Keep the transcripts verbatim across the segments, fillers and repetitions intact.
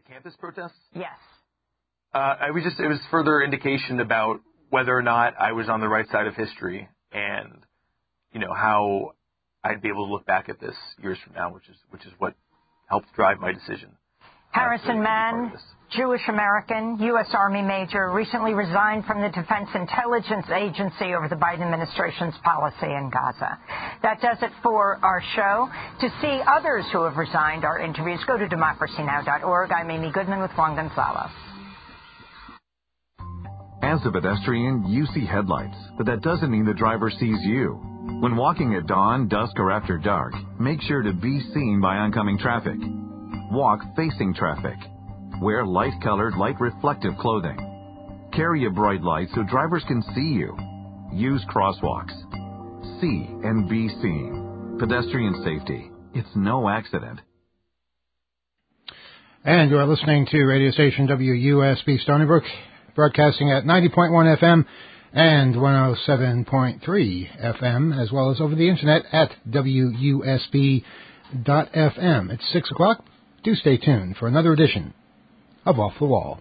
campus protests? Yes. Uh, I was just, it was further indication about whether or not I was on the right side of history and, you know, how I'd be able to look back at this years from now, which is, which is what helped drive my decision. Harrison Mann, Jewish American, U S Army major, recently resigned from the Defense Intelligence Agency over the Biden administration's policy in Gaza. That does it for our show. To see others who have resigned, our interviews, go to democracy now dot org. I'm Amy Goodman with Juan Gonzalo. As a pedestrian, you see headlights, but that doesn't mean the driver sees you. When walking at dawn, dusk, or after dark, make sure to be seen by oncoming traffic. Walk facing traffic. Wear light-colored, light-reflective clothing. Carry a bright light so drivers can see you. Use crosswalks. See and be seen. Pedestrian safety. It's no accident. And you are listening to radio station W U S B Stony Brook, broadcasting at ninety point one F M and one oh seven point three F M, as well as over the internet at W U S B dot F M. It's six o'clock. Do stay tuned for another edition of Off the Wall.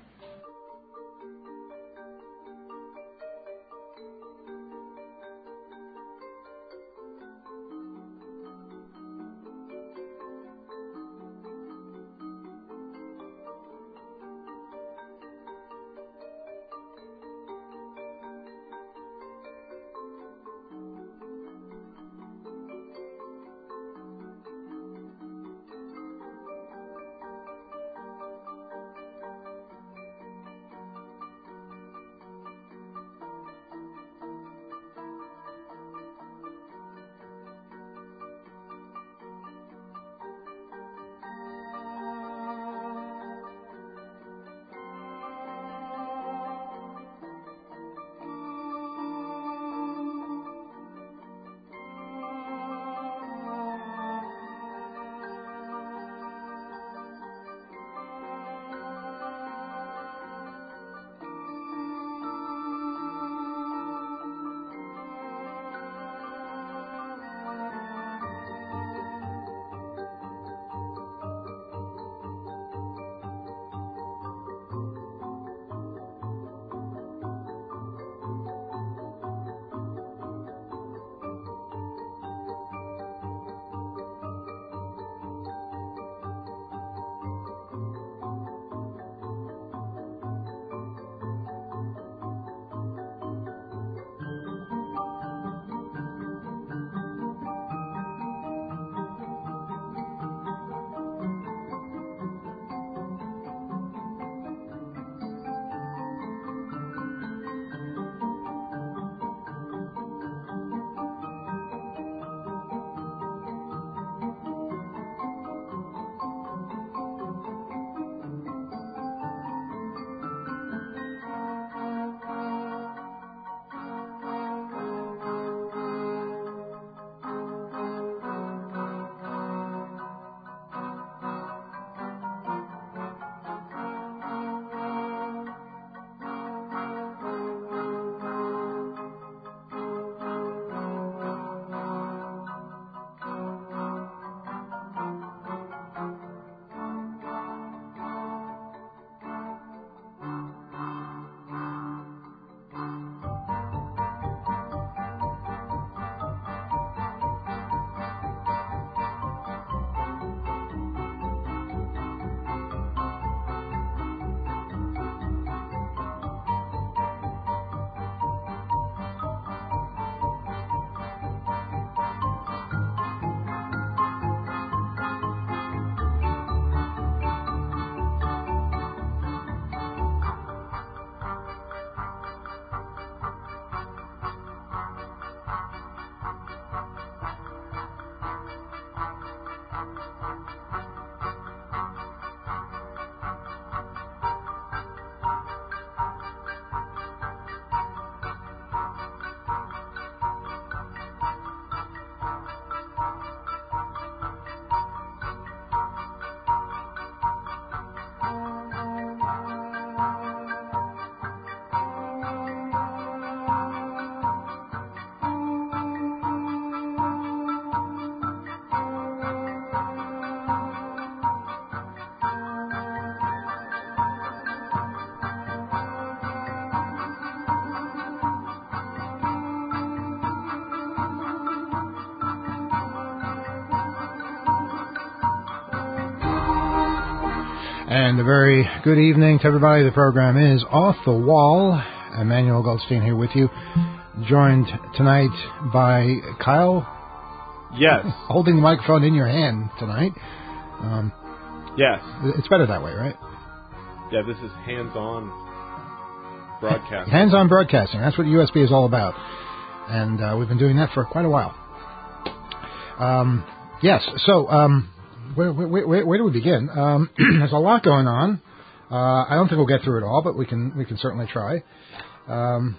And a very good evening to everybody. The program is Off the Wall. Emmanuel Goldstein here with you, joined tonight by Kyle. Yes. Holding the microphone in your hand tonight. Um, yes. It's better that way, right? Yeah, this is hands-on broadcasting. Hands-on broadcasting. That's what U S B is all about. And uh, we've been doing that for quite a while. Um, yes, so um, where, where, where, where do we begin? Um, there's a lot going on. Uh, I don't think we'll get through it all, but we can we can certainly try. Um,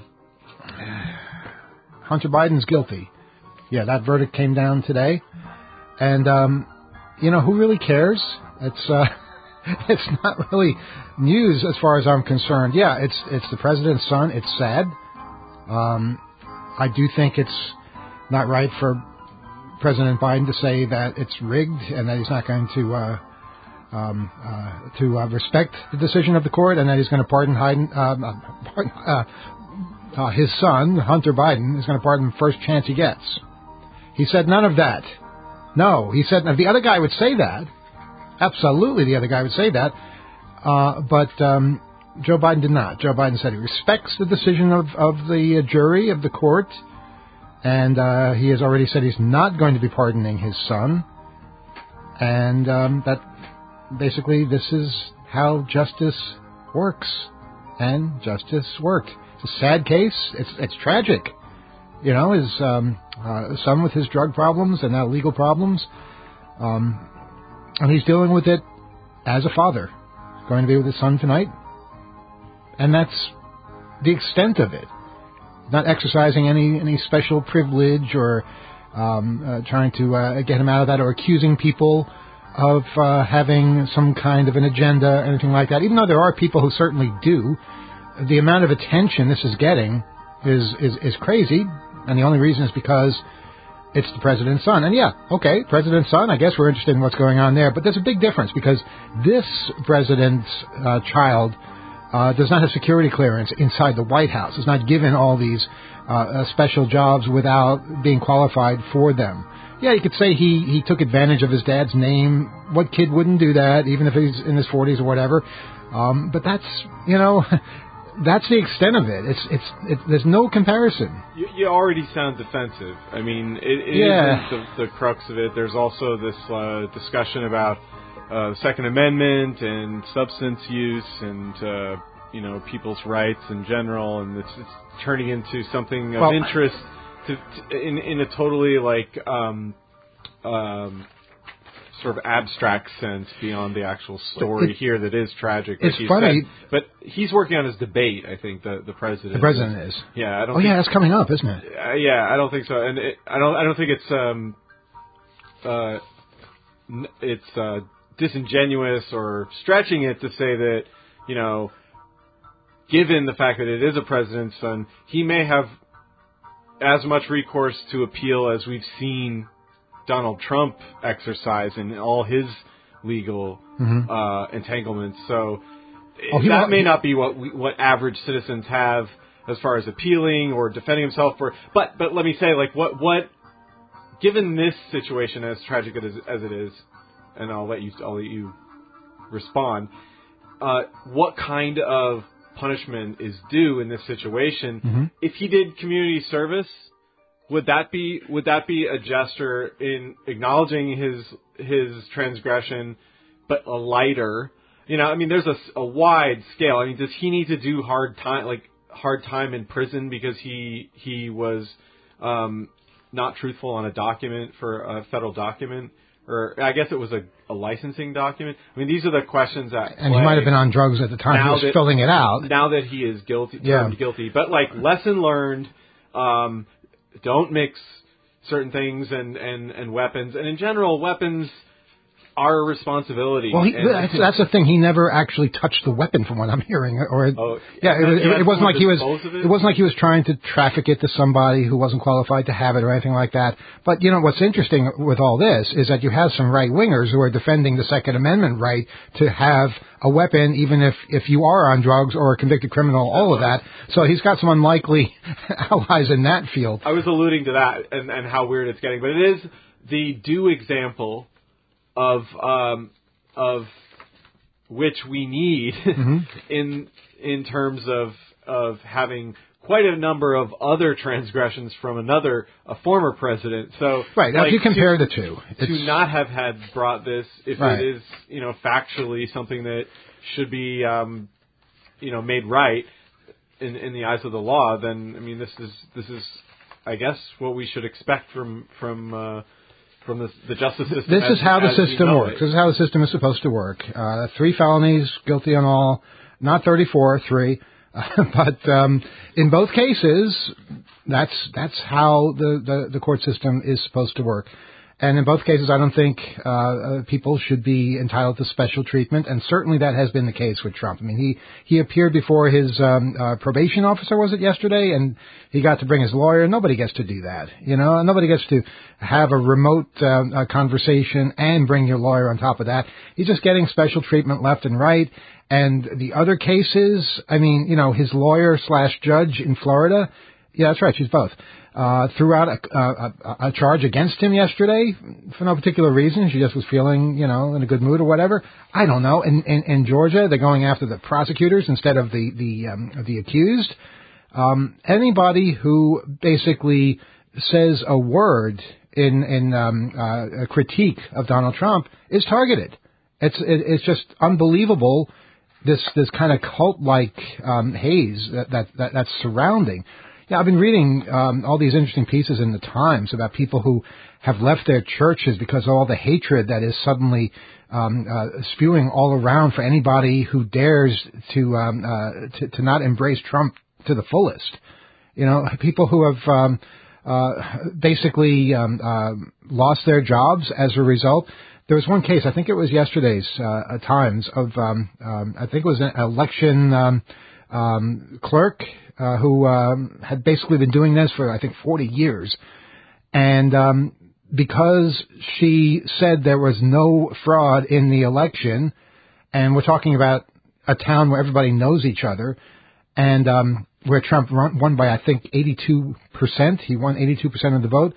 Hunter Biden's guilty. Yeah, that verdict came down today. And, um, you know, who really cares? It's uh, it's not really news as far as I'm concerned. Yeah, it's it's the president's son. It's sad. Um, I do think it's not right for President Biden to say that it's rigged and that he's not going to uh, um, uh, to uh, respect the decision of the court and that he's going to pardon Biden, uh, pardon, uh, uh, his son, Hunter Biden, is going to pardon him first chance he gets. He said none of that. No, he said, now the other guy would say that. Absolutely, the other guy would say that. Uh, but um, Joe Biden did not. Joe Biden said he respects the decision of, of the uh, jury, of the court, and uh, he has already said he's not going to be pardoning his son. And um, that basically this is how justice works. And justice worked. It's a sad case. It's it's tragic. You know, his um, uh, son with his drug problems and now legal problems. Um, and he's dealing with it as a father. He's going to be with his son tonight. And that's the extent of it. Not exercising any, any special privilege or um, uh, trying to uh, get him out of that or accusing people of uh, having some kind of an agenda, anything like that. Even though there are people who certainly do, the amount of attention this is getting is, is, is crazy. And the only reason is because it's the president's son. And yeah, okay, president's son, I guess we're interested in what's going on there. But there's a big difference because this president's uh, child uh, does not have security clearance inside the White House. Is not given all these uh, uh, special jobs without being qualified for them. Yeah, you could say he, he took advantage of his dad's name. What kid wouldn't do that, even if he's in his forties or whatever? Um, but that's, you know... That's the extent of it. It's it's it, there's no comparison. You, you already sound defensive. I mean, it, it yeah. isn't the, the crux of it. There's also this uh, discussion about uh, the Second Amendment and substance use and uh, you know people's rights in general, and it's, it's turning into something of well, interest to, to, in in a totally like um, um, sort of abstract sense beyond the actual story it, here that is tragic. It's funny. Said. But he's working on his debate, I think, the, the president. The president is. is. Yeah, I don't Oh, think, yeah, that's coming up, isn't it? Uh, yeah, I don't think so. And it, I don't I don't think it's um uh it's uh, disingenuous or stretching it to say that, you know, given the fact that it is a president's son, he may have as much recourse to appeal as we've seen Donald Trump exercise in all his legal mm-hmm. uh, entanglements. So oh, that might, may not be what we, what average citizens have as far as appealing or defending himself for. But but let me say, like, what what given this situation, as tragic as, as it is, and I'll let you I'll let you respond. Uh, what kind of punishment is due in this situation? Mm-hmm. If he did community service, Would that be would that be a gesture in acknowledging his his transgression, but a lighter? You know, I mean, there's a, a wide scale. I mean, does he need to do hard time like hard time in prison because he he was um, not truthful on a document for a federal document, or I guess it was a, a licensing document? I mean, these are the questions that. And he might have been on drugs at the time he was that, filling it out. Now that he is guilty, yeah. guilty, but like lesson learned. Um, Don't mix certain things and, and, and weapons. And in general, weapons our responsibility. Well, he, and, that's, that's the thing. He never actually touched the weapon, from what I'm hearing. Or oh, yeah, it, it, it wasn't like he was. It? it wasn't like he was trying to traffic it to somebody who wasn't qualified to have it or anything like that. But you know what's interesting with all this is that you have some right wingers who are defending the Second Amendment right to have a weapon, even if if you are on drugs or a convicted criminal, all of that. So he's got some unlikely allies in that field. I was alluding to that and, and how weird it's getting, but it is the due example of um, of which we need mm-hmm. in in terms of of having quite a number of other transgressions from another, a former president. So, right, now like, if you compare to, the two, to not have had brought this, if right. it is, you know, factually something that should be, um, you know, made right in in the eyes of the law, then I mean, this is this is, I guess, what we should expect from from uh, from the, the justice system. This as, is how the as system works. It. This is how the system is supposed to work. Uh, three felonies, guilty on all, not thirty-four, three. But um, in both cases, that's that's how the, the, the court system is supposed to work. And in both cases, I don't think uh, people should be entitled to special treatment, and certainly that has been the case with Trump. I mean, he, he appeared before his um, uh, probation officer, was it yesterday, and he got to bring his lawyer. Nobody gets to do that, you know. Nobody gets to have a remote uh, a conversation and bring your lawyer on top of that. He's just getting special treatment left and right. And the other cases, I mean, you know, his lawyer slash judge in Florida, yeah, that's right, she's both. Uh, threw out a, a, a charge against him yesterday for no particular reason. She just was feeling, you know, in a good mood or whatever. I don't know. In, in, in Georgia, they're going after the prosecutors instead of the the um, the accused. Um, anybody who basically says a word in in um, uh, a critique of Donald Trump is targeted. It's it, it's just unbelievable. This this kind of cult-like um, haze that, that that that's surrounding. Yeah, I've been reading um, all these interesting pieces in the Times about people who have left their churches because of all the hatred that is suddenly um, uh, spewing all around for anybody who dares to, um, uh, to to not embrace Trump to the fullest. You know, people who have um, uh, basically um, uh, lost their jobs as a result. There was one case, I think it was yesterday's uh, Times, of um, um, I think it was an election um, um, clerk. Uh, who um, had basically been doing this for, I think, forty years. And um, because she said there was no fraud in the election, and we're talking about a town where everybody knows each other, and um, where Trump run, won by, I think, eighty-two percent. He won eighty-two percent of the vote.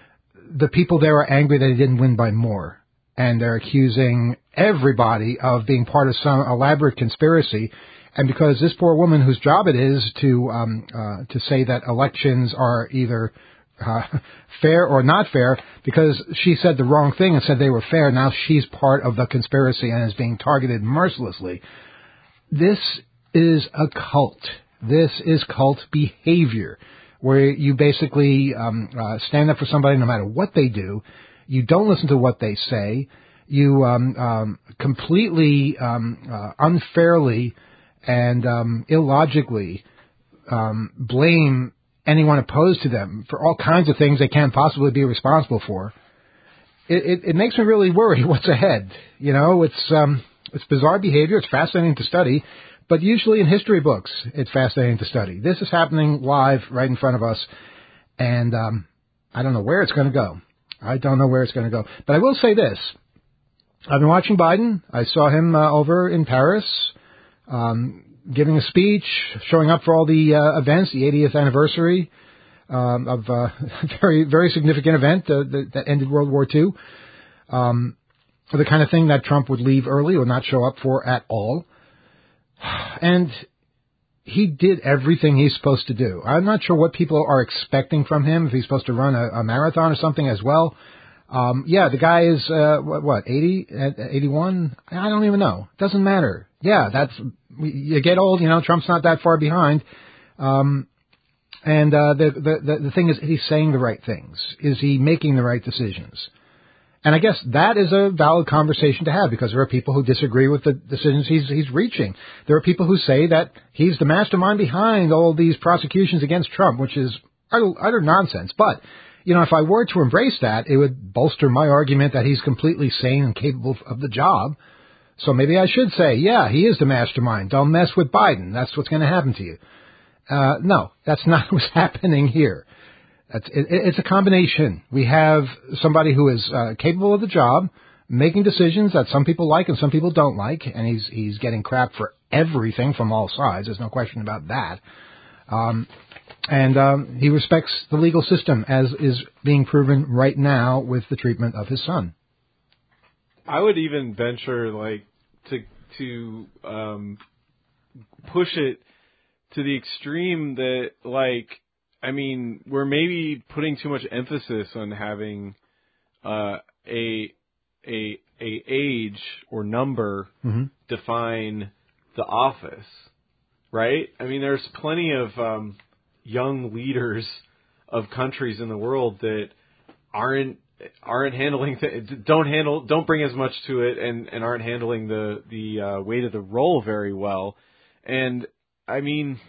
The people there are angry that he didn't win by more. And they're accusing everybody of being part of some elaborate conspiracy. And because this poor woman, whose job it is to um, uh, to say that elections are either uh, fair or not fair, because she said the wrong thing and said they were fair, now she's part of the conspiracy and is being targeted mercilessly. This is a cult. This is cult behavior, where you basically um, uh, stand up for somebody no matter what they do. You don't listen to what they say. You um, um, completely um, uh, unfairly and um, illogically um, blame anyone opposed to them for all kinds of things they can't possibly be responsible for. It, it, it makes me really worry what's ahead. You know, it's um, it's bizarre behavior. It's fascinating to study, but usually in history books, it's fascinating to study. This is happening live right in front of us, and um, I don't know where it's going to go. I don't know where it's going to go. But I will say this. I've been watching Biden. I saw him uh, over in Paris. Um, giving a speech, showing up for all the uh, events, the eightieth anniversary um, of uh, a very, very significant event uh, that, that ended World War Two. Um, the kind of thing that Trump would leave early or not show up for at all. And he did everything he's supposed to do. I'm not sure what people are expecting from him, if he's supposed to run a, a marathon or something as well. Um, yeah, the guy is, uh, what, what, eighty, eighty-one? I don't even know. Doesn't matter. Yeah, that's, you get old, you know, Trump's not that far behind. Um, and, uh, the, the, the thing is, he's saying the right things. Is he making the right decisions? And I guess that is a valid conversation to have, because there are people who disagree with the decisions he's, he's reaching. There are people who say that he's the mastermind behind all these prosecutions against Trump, which is utter, utter nonsense. But, you know, if I were to embrace that, it would bolster my argument that he's completely sane and capable of the job. So maybe I should say, yeah, he is the mastermind. Don't mess with Biden. That's what's going to happen to you. Uh, no, that's not what's happening here. That's, it, it's a combination. We have somebody who is uh, capable of the job, making decisions that some people like and some people don't like, and he's he's getting crap for everything from all sides. There's no question about that. Um, And um, he respects the legal system, as is being proven right now with the treatment of his son. I would even venture, like, to to um, push it to the extreme that, like, I mean, we're maybe putting too much emphasis on having uh, a a a age or number mm-hmm. define the office, right? I mean, there's plenty of um, young leaders of countries in the world that aren't aren't handling th- don't handle don't bring as much to it and, and aren't handling the the uh, weight of the role very well. And I mean,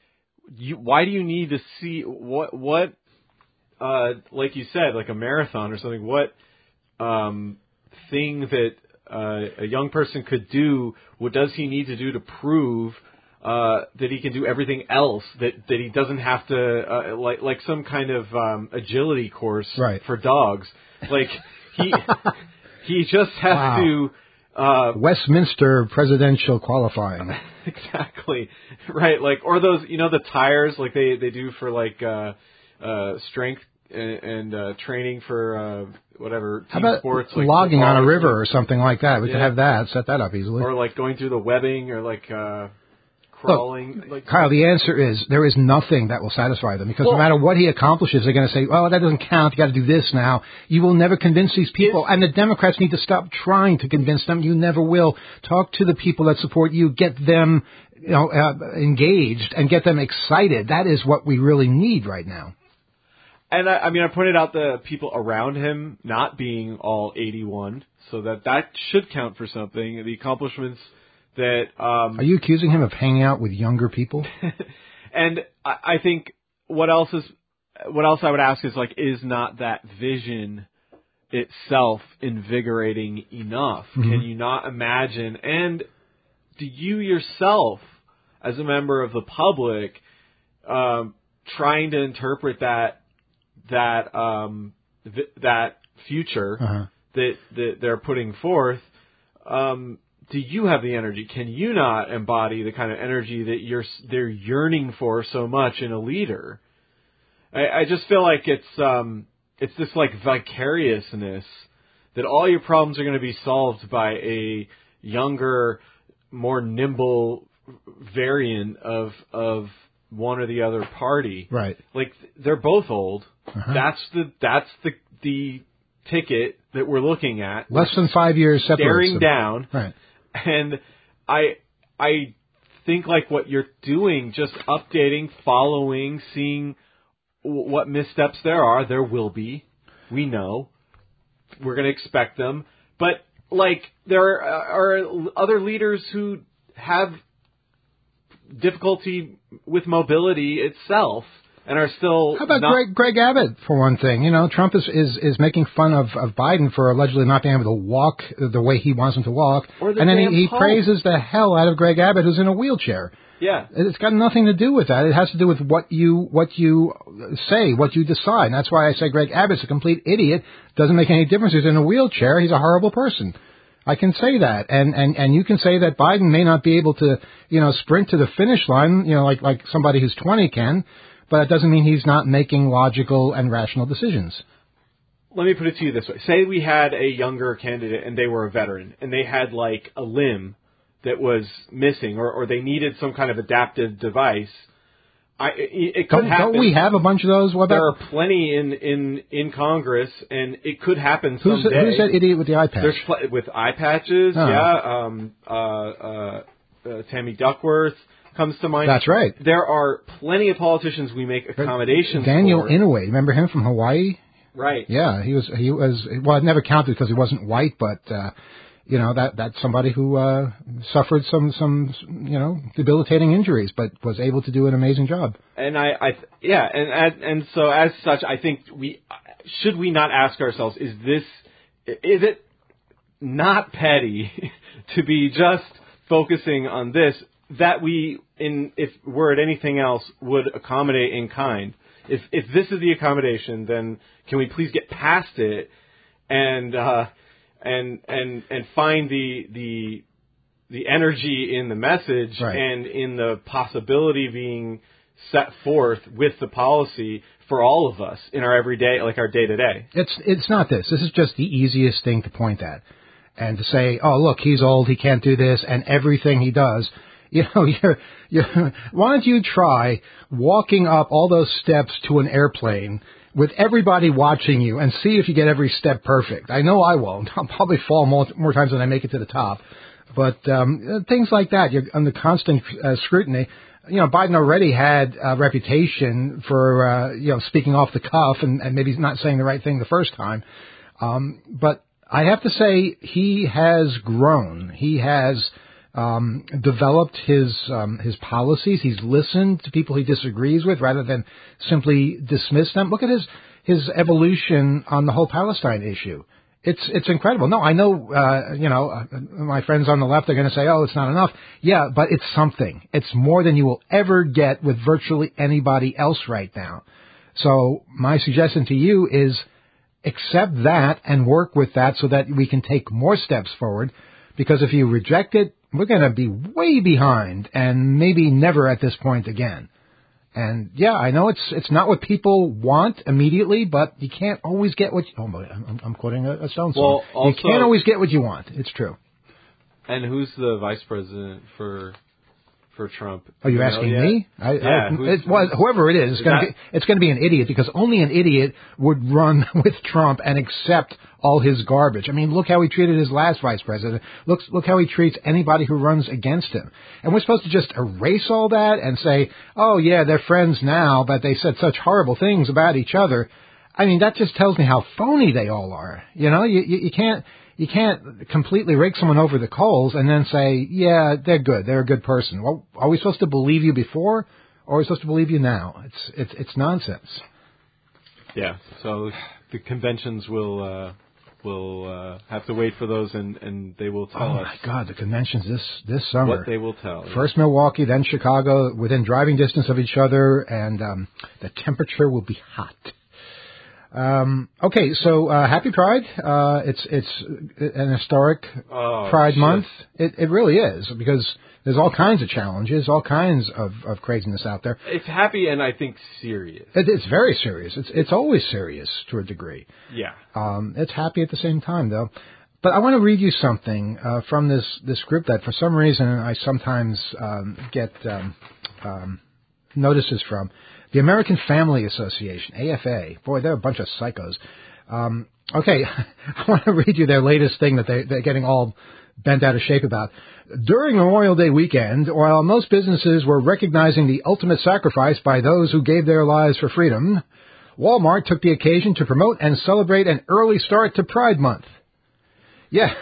you, why do you need to see what what uh, like you said, like a marathon or something? What um, thing that uh, a young person could do? What does he need to do to prove uh, that he can do everything else? That that he doesn't have to uh, like like some kind of um, agility course right. for dogs. Like he he just has wow. to. Uh, Westminster presidential qualifying. Exactly. Right. Like, or those, you know, the tires like they, they do for like, uh, uh, strength and, and uh, training for, uh, whatever team How about sports. Like logging on a river or something like that? We yeah. could have that, set that up easily. Or like going through the webbing or like, uh, crawling. Look, like, Kyle, the answer is there is nothing that will satisfy them because well, no matter what he accomplishes, they're going to say, "Oh, that doesn't count. You got to do this now." You will never convince these people, and the Democrats need to stop trying to convince them. You never will. Talk to the people that support you, get them, you know, uh, engaged, and get them excited. That is what we really need right now. And I, I mean, I pointed out the people around him not being all eighty-one, so that that should count for something. The accomplishments. That um, Are you accusing him of hanging out with younger people? And I, I think what else is what else I would ask is like, is not that vision itself invigorating enough? Mm-hmm. Can you not imagine? And do you yourself, as a member of the public, um, trying to interpret that that um, th- that future uh-huh. that that they're putting forth? Um, Do you have the energy? Can you not embody the kind of energy that you're they're yearning for so much in a leader? I, I just feel like it's um it's this like vicariousness that all your problems are going to be solved by a younger, more nimble variant of of one or the other party. Right. Like they're both old. Uh-huh. That's the that's the the ticket that we're looking at. Less than five years separates staring them. down. Right. And I I think like what you're doing, just updating, following, seeing w- what missteps there are. There will be. We know. We're going to expect them. But like there are, are other leaders who have difficulty with mobility itself. And are still How about not... Greg, Greg Abbott, for one thing? You know, Trump is, is, is making fun of, of Biden for allegedly not being able to walk the way he wants him to walk. Or the and then he, he Pope. praises the hell out of Greg Abbott, who's in a wheelchair. Yeah. It's got nothing to do with that. It has to do with what you what you say, what you decide. And that's why I say Greg Abbott's a complete idiot. Doesn't make any difference. He's in a wheelchair. He's a horrible person. I can say that. And, and, and you can say that Biden may not be able to, you know, sprint to the finish line, you know, like, like somebody who's twenty can. But it doesn't mean he's not making logical and rational decisions. Let me put it to you this way. Say we had a younger candidate and they were a veteran and they had like a limb that was missing or, or they needed some kind of adaptive device. I, it, it could don't, happen. Don't we have a bunch of those? What about? There are plenty in, in, in Congress and it could happen who's, someday. Who's that idiot with the eye patch? There's pl- with eye patches, oh. yeah. Um, uh, uh, uh, Tammy Duckworth comes to mind. That's right. There are plenty of politicians we make accommodations Daniel for. Daniel Inouye, remember him from Hawaii? Right. Yeah, he was. He was. Well, it never counted because he wasn't white, but uh, you know that that's somebody who uh, suffered some some you know debilitating injuries, but was able to do an amazing job. And I, I yeah, and and so as such, I think we should we not ask ourselves: Is this is it not petty to be just focusing on this? That we, in if were it anything else, would accommodate in kind. If if this is the accommodation, then can we please get past it and uh, and and and find the the the energy in the message right. and in the possibility being set forth with the policy for all of us in our everyday, like our day to day. It's it's not this. This is just the easiest thing to point at. and to say, oh, look, he's old, he can't do this, and everything he does, you know, you're, you're, why don't you try walking up all those steps to an airplane with everybody watching you and see if you get every step perfect. I know I won't. I'll probably fall more, more times than I make it to the top. But um, things like that, you're under constant uh, scrutiny. You know, Biden already had a reputation for, uh, you know, speaking off the cuff and, and maybe not saying the right thing the first time. Um, but I have to say he has grown. He has um, developed his um, his policies. He's listened to people he disagrees with rather than simply dismiss them. Look at his his evolution on the whole Palestine issue. It's it's incredible. No, I know, uh, you know, uh, my friends on the left are going to say, oh, it's not enough. Yeah, but it's something. It's more than you will ever get with virtually anybody else right now. So my suggestion to you is accept that and work with that so that we can take more steps forward. Because if you reject it, we're going to be way behind and maybe never at this point again. And yeah, I know it's it's not what people want immediately, but you can't always get what you, oh, I'm, I'm quoting a, a Stone song. Well, also, you can't always get what you want. It's true. And who's the vice president for for Trump? Are you, you asking me? I, yeah. I, it, well, whoever it is, it's going to be it's going to be an idiot because only an idiot would run with Trump and accept all his garbage. I mean, look how he treated his last vice president. Look, look how he treats anybody who runs against him. And we're supposed to just erase all that and say, oh, yeah, they're friends now, but they said such horrible things about each other. I mean, that just tells me how phony they all are. You know, you, you, you can't you can't completely rake someone over the coals and then say, yeah, they're good, they're a good person. Well, are we supposed to believe you before, or are we supposed to believe you now? It's it's it's nonsense. Yeah. So the conventions will. Uh We'll uh, have to wait for those, and, and they will tell oh us. Oh, my God, the conventions this, this summer. What they will tell. First yeah. Milwaukee, then Chicago, within driving distance of each other, and um, the temperature will be hot. Um, okay, so uh, happy Pride. Uh, it's it's an historic oh, Pride shit. month. It, it really is, because there's all kinds of challenges, all kinds of, of craziness out there. It's happy and I think serious. It, it's very serious. It's it's always serious to a degree. Yeah. Um, it's happy at the same time, though. But I want to read you something uh, from this, this group that for some reason I sometimes um, get um, um, notices from. The American Family Association, A F A. Boy, they're a bunch of psychos. Um, okay, I want to read you their latest thing that they, they're getting all bent out of shape about. During Memorial Day weekend, while most businesses were recognizing the ultimate sacrifice by those who gave their lives for freedom, Walmart took the occasion to promote and celebrate an early start to Pride Month. Yeah.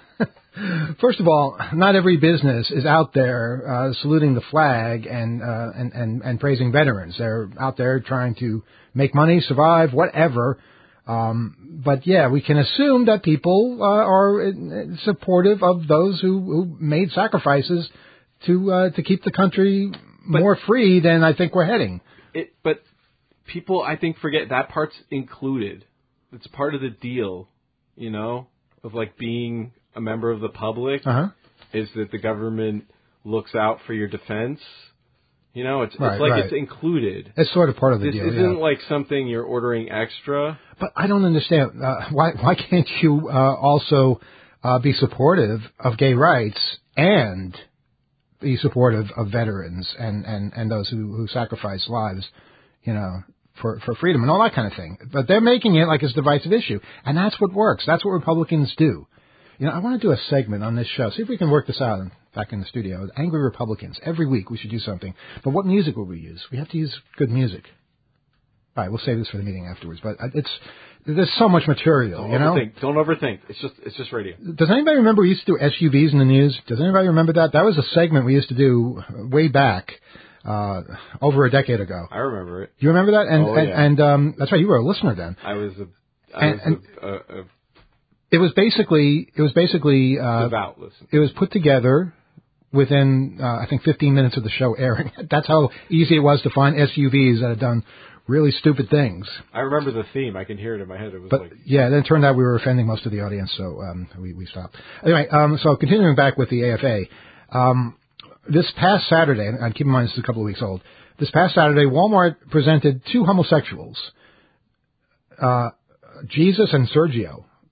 First of all, not every business is out there uh, saluting the flag and, uh, and and and praising veterans. They're out there trying to make money, survive, whatever. Um, but yeah, we can assume that people uh, are supportive of those who, who made sacrifices to uh, to keep the country but, more free than I think we're heading. It, but people, I think, forget that part's included. It's part of the deal, you know, of like being a member of the public, uh-huh. is that the government looks out for your defense. You know, it's, right, it's like right. it's included. It's sort of part of the this deal. This isn't yeah. like something you're ordering extra. But I don't understand. Uh, why why can't you uh, also uh, be supportive of gay rights and be supportive of veterans and, and, and those who, who sacrifice lives, you know, for, for freedom and all that kind of thing? But they're making it like it's a divisive issue. And that's what works. That's what Republicans do. You know, I want to do a segment on this show. See if we can work this out back in the studio. Angry Republicans. Every week we should do something. But what music will we use? We have to use good music. All right, we'll save this for the meeting afterwards. But it's there's so much material, Don't you know? Overthink. Don't overthink. It's just it's just radio. Does anybody remember we used to do S U Vs in the news? Does anybody remember that? That was a segment we used to do way back, uh, over a decade ago. I remember it. Do you remember that? And oh, and, yeah. and um, that's right, you were a listener then. I was a. I and, was and, a, a, a It was basically, it was basically, uh, devout listen. It was put together within, uh, I think fifteen minutes of the show airing. That's how easy it was to find S U Vs that had done really stupid things. I remember the theme. I can hear it in my head. It was but, like. Yeah, then it turned out we were offending most of the audience, so, um, we, we stopped. Anyway, um, so continuing back with the A F A, um, this past Saturday, and keep in mind this is a couple of weeks old, this past Saturday, Walmart presented two homosexuals, uh, Jesus and Sergio.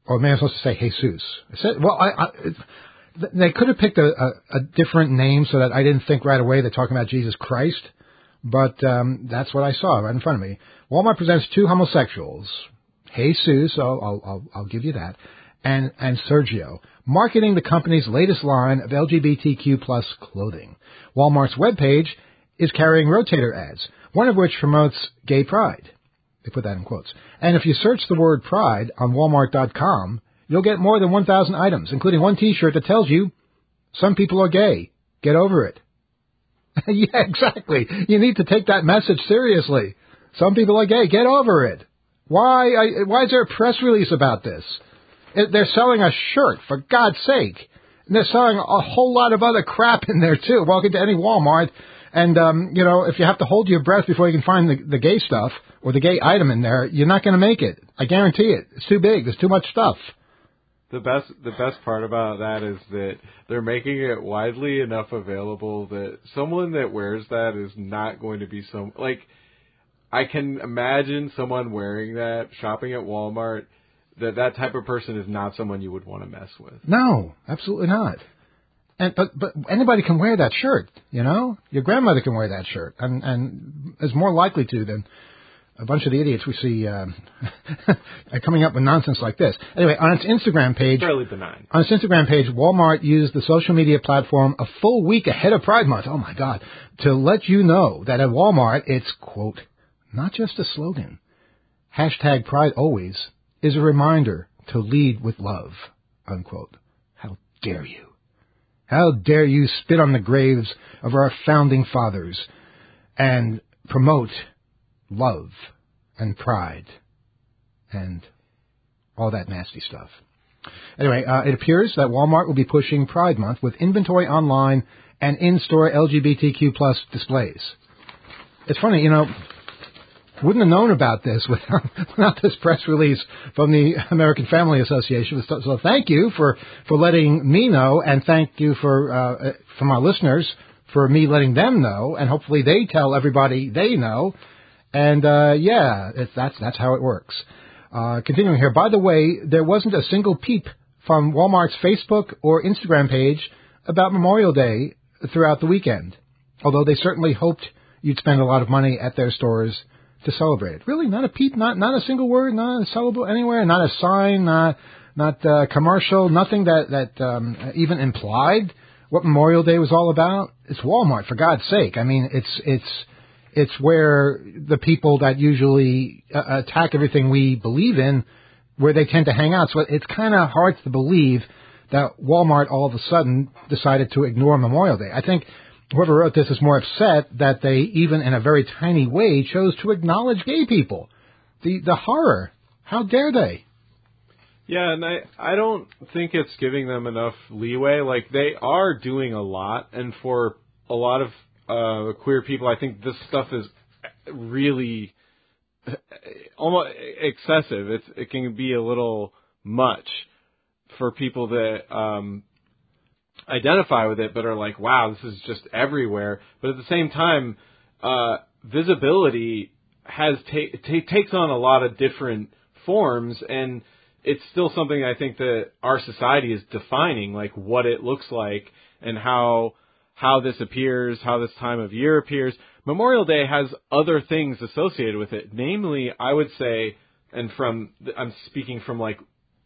Or maybe I'm supposed to say Jesus. I said, well, I, I, they could have picked a, a, a different name so that I didn't think right away they're talking about Jesus Christ. But um, that's what I saw right in front of me. Walmart presents two homosexuals, Jesus, I'll, I'll, I'll, I'll give you that, and, and Sergio, marketing the company's latest line of L G B T Q plus clothing. Walmart's webpage is carrying rotator ads, one of which promotes gay pride. They put that in quotes. And if you search the word pride on walmart dot com, you'll get more than one thousand items, including one T-shirt that tells you, some people are gay. Get over it. Yeah, exactly. You need to take that message seriously. Some people are gay. Get over it. Why, I, why is there a press release about this? It, they're selling a shirt, for God's sake. And they're selling a whole lot of other crap in there, too. Walk into any Walmart, and, um, you know, if you have to hold your breath before you can find the, the gay stuff or the gay item in there, you're not going to make it. I guarantee it. It's too big. There's too much stuff. The best the best part about that is that they're making it widely enough available that someone that wears that is not going to be some like I can imagine someone wearing that shopping at Walmart, that that type of person is not someone you would want to mess with. No, absolutely not. And but but anybody can wear that shirt, you know? Your grandmother can wear that shirt and and is more likely to than a bunch of the idiots we see um, coming up with nonsense like this. Anyway, on its Instagram page, fairly benign. On its Instagram page, Walmart used the social media platform a full week ahead of Pride Month. Oh my God! To let you know that at Walmart, it's quote not just a slogan. Hashtag Pride Always is a reminder to lead with love. Unquote. How dare you? How dare you spit on the graves of our founding fathers and promote love and pride and all that nasty stuff. Anyway, uh, it appears that Walmart will be pushing Pride Month with inventory online and in-store L G B T Q plus displays. It's funny, you know, wouldn't have known about this without, without this press release from the American Family Association. So, so thank you for, for letting me know, and thank you for uh, from our listeners for me letting them know, and hopefully they tell everybody they know. And, uh, yeah, it's, that's, that's how it works. Uh, continuing here, by the way, there wasn't a single peep from Walmart's Facebook or Instagram page about Memorial Day throughout the weekend, although they certainly hoped you'd spend a lot of money at their stores to celebrate it. Really, not a peep, not, not a single word, not a syllable anywhere, not a sign, not, not a commercial, nothing that, that, um, even implied what Memorial Day was all about. It's Walmart, for God's sake. I mean, it's, it's, It's where the people that usually uh, attack everything we believe in, where they tend to hang out. So it's kind of hard to believe that Walmart all of a sudden decided to ignore Memorial Day. I think whoever wrote this is more upset that they, even in a very tiny way, chose to acknowledge gay people. The the horror. How dare they? Yeah, and I, I don't think it's giving them enough leeway. Like, they are doing a lot, and for a lot of Uh, queer people, I think this stuff is really almost excessive. It's, it can be a little much for people that um, identify with it, but are like, wow, this is just everywhere. But at the same time, uh, visibility has ta- ta- takes on a lot of different forms, and it's still something I think that our society is defining, like what it looks like and how how this appears, how this time of year appears. Memorial Day has other things associated with it. Namely, I would say, and from, I'm speaking from like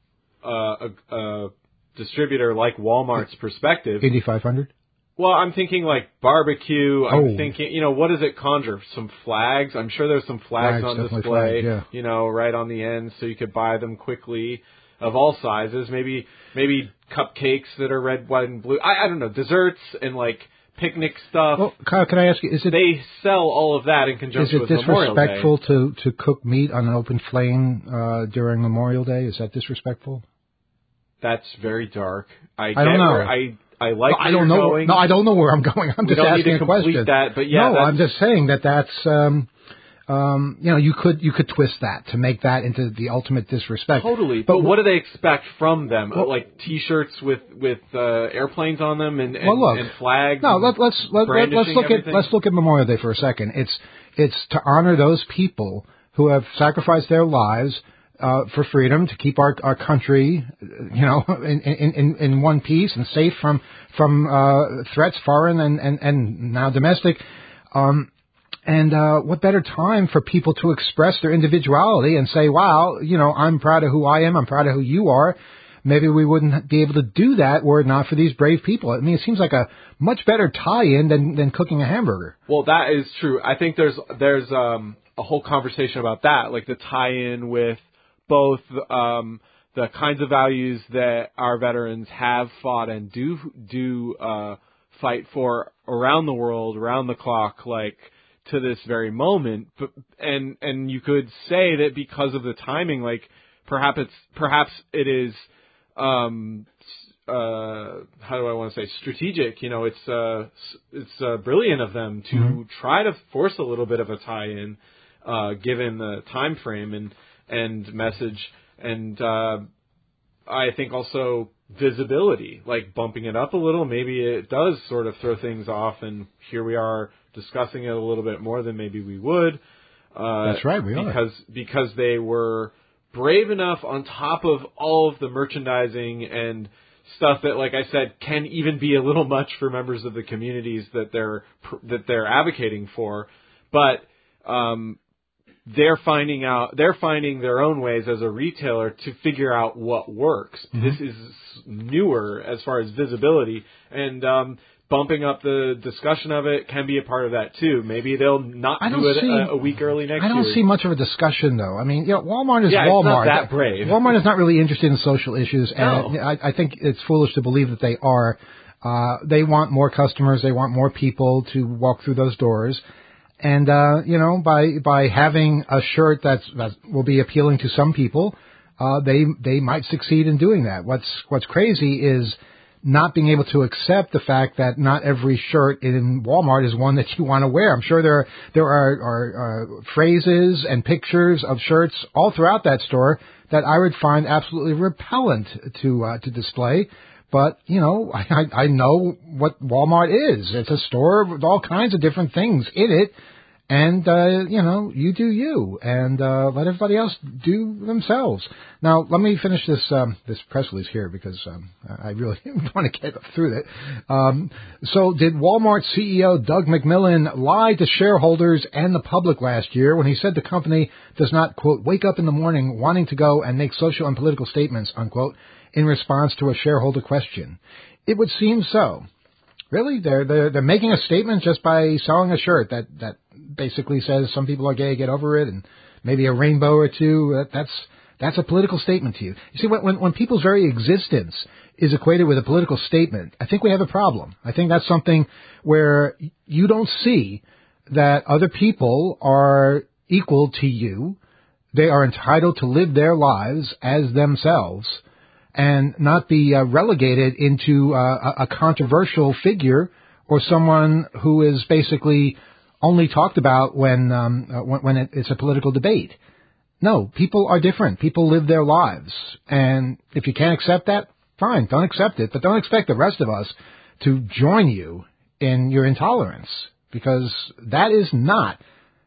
uh, a, a distributor like Walmart's perspective. eighty-five hundred? Well, I'm thinking like barbecue. I'm oh. thinking, you know, what does it conjure? Some flags. I'm sure there's some flags, flags on display, flags, yeah. you know, right on the end, so you could buy them quickly, of all sizes. Maybe, maybe cupcakes that are red, white, and blue. I, I don't know, desserts and like picnic stuff. Well, Kyle, can I ask you, is it... They sell all of that in conjunction with Memorial Day. Is it disrespectful to, to cook meat on an open flame uh, during Memorial Day? Is that disrespectful? That's very dark. I, I don't know. Where, I I like no, where I don't you're know. going. No, I don't know where I'm going. I'm we just don't asking need to a question. Complete that, but yeah, no, that's, I'm just saying that that's... Um, Um, you know, you could you could twist that to make that into the ultimate disrespect. Totally. But, but what do they expect from them? Well, like T-shirts with with uh, airplanes on them and, and, well, look, and flags. No, let, let's let, let, let's look everything? at let's look at Memorial Day for a second. It's it's to honor those people who have sacrificed their lives uh, for freedom, to keep our, our country, you know, in, in, in one piece and safe from, from, uh, threats, foreign and, and, and now domestic. Um, and, uh, what better time for people to express their individuality and say, wow, you know, I'm proud of who I am. I'm proud of who you are. Maybe we wouldn't be able to do that were it not for these brave people. I mean, it seems like a much better tie-in than, than cooking a hamburger. Well, that is true. I think there's, there's, um, a whole conversation about that, like the tie-in with both, um, the kinds of values that our veterans have fought and do, do, uh, fight for around the world, around the clock, like, to this very moment. But, and, and you could say that because of the timing, like, perhaps it's, perhaps it is, um, uh, how do I want to say, strategic, you know, it's, uh, it's, uh, brilliant of them to mm-hmm. try to force a little bit of a tie-in, uh, given the time frame and, and message. And, uh, I think also visibility, like bumping it up a little, maybe it does sort of throw things off, and here we are discussing it a little bit more than maybe we would. Uh, That's right, we because, are. Because they were brave enough on top of all of the merchandising and stuff that, like I said, can even be a little much for members of the communities that they're, that they're advocating for. But, um, they're finding out, they're finding their own ways as a retailer to figure out what works. Mm-hmm. This is newer as far as visibility, and um, bumping up the discussion of it can be a part of that too. Maybe they'll not do it see, a, a week early next year. I don't year. see much of a discussion though. I mean, you know, Walmart is yeah, Walmart. It's not that brave. Walmart is not really interested in social issues, and no. I, I think it's foolish to believe that they are. Uh, they want more customers. They want more people to walk through those doors. And, uh, you know, by, by having a shirt that's, that will be appealing to some people, uh, they, they might succeed in doing that. What's, what's crazy is not being able to accept the fact that not every shirt in Walmart is one that you want to wear. I'm sure there, there are, are, uh, phrases and pictures of shirts all throughout that store that I would find absolutely repellent to, uh, to display. But, you know, I, I know what Walmart is. It's a store with all kinds of different things in it. And, uh, you know, you do you. And uh, let everybody else do themselves. Now, let me finish this um, this press release here because um, I really want to get through it. Um, so did Walmart C E O Doug McMillon lie to shareholders and the public last year when he said the company does not, quote, wake up in the morning wanting to go and make social and political statements, unquote, in response to a shareholder question? It would seem so. Really? They're, they're, they're making a statement just by selling a shirt that, that basically says some people are gay, get over it, and maybe a rainbow or two. That, that's, that's a political statement to you. You see, when, when people's very existence is equated with a political statement, I think we have a problem. I think that's something where you don't see that other people are equal to you. They are entitled to live their lives as themselves and not be uh, relegated into uh, a, a controversial figure or someone who is basically only talked about when um, uh, when, when it, it's a political debate. No, people are different. People live their lives. And if you can't accept that, fine, don't accept it. But don't expect the rest of us to join you in your intolerance, because that is not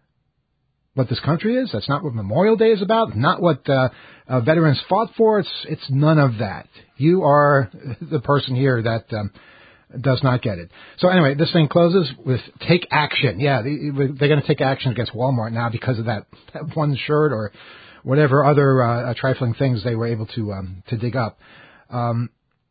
what this country is. That's not what Memorial Day is about. Not what uh, uh, veterans fought for. It's it's none of that. You are the person here that um, does not get it. So anyway, this thing closes with take action. Yeah, they, they're going to take action against Walmart now because of that, that one shirt or whatever other uh, trifling things they were able to um, to dig up. Um,